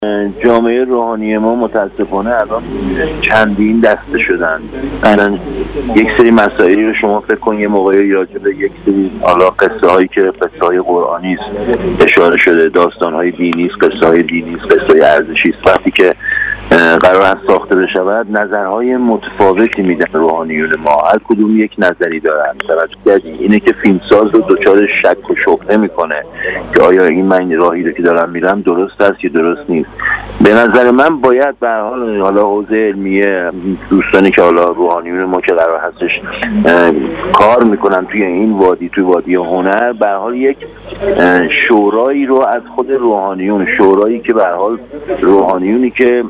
جامعه روحانی ما متاسفانه الان چندین دسته شدن. الان یک سری مسائلی رو شما فکر کن یه موقعی راجع به یک سری قصه هایی که قصه های قرآنی است اشاره شده، داستان های دینی است، قصه های دینی است، قصه های ارزشی است. وقتی که قرار است ساخته بشود نظرهای متفاوتی میدن روحانیون ما، هر کدوم یک نظری دارن. توجه کردین اینه که فیلمساز رو دچار شک و شبهه میکنه که آیا این من راهی رو که دارم میرم درست است یا درست نیست. به نظر من باید به هر حال حوزه علمیه، دوستانی که حالا روحانیون ما که قرار هستش کار میکنن توی این وادی، توی وادی هنر، به هر حال یک شورایی رو از خود روحانیون، شورایی که به هر حال روحانیونی که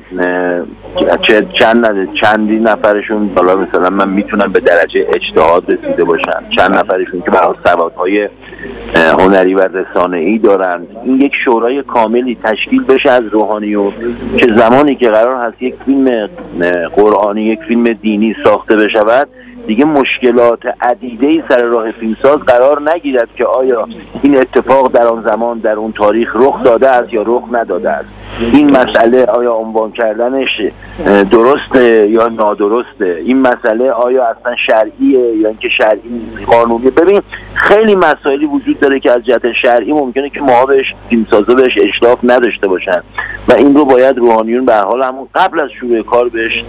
چندین نفرشون بالا مثلا من میتونم به درجه اجتهاد رسیده باشن، چند نفرشون که به هر سوادهای هنری و رسانه‌ای دارن، این یک شورای کاملی تشکیل بشه از روحانیون که زمانی که قرار هست یک فیلم قرآنی، یک فیلم دینی ساخته بشود، دیگه مشکلات عدیده‌ای سر راه فیلمساز قرار نگیرد که آیا این اتفاق در آن زمان در اون تاریخ رخ داده است یا رخ نداده است، این مسئله آیا عنوان کردنش درسته یا نادرسته، این مسئله آیا اصلا شرعیه یا اینکه شرعی قانونیه. ببین خیلی مسائلی وجود داره که از جهت شرعی ممکنه که ما بهش فیلمسازا بهش اشراف نداشته باشن و این رو باید روحانیون به حال همون قبل از شروع کار بهش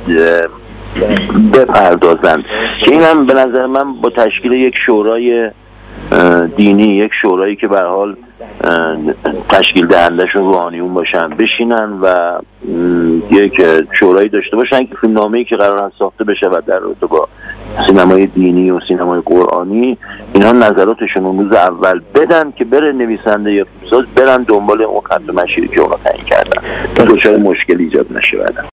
بپردازن که این هم به نظر من با تشکیل یک شورای دینی، یک شورایی که به هر حال تشکیل دهندشون روحانیون باشن، بشینن و یک شورایی داشته باشن که فیلمنامه‌ای که قرار هست ساخته بشه و در رابطه با سینمای دینی و سینمای قرآنی اینها نظراتشون اون روز اول بدن که بره نویسنده یا فیلمساز برن دنبال اون خط مشیری که اونا تعیین کردن تا دچار مشکل ایجاد نشه بعدن.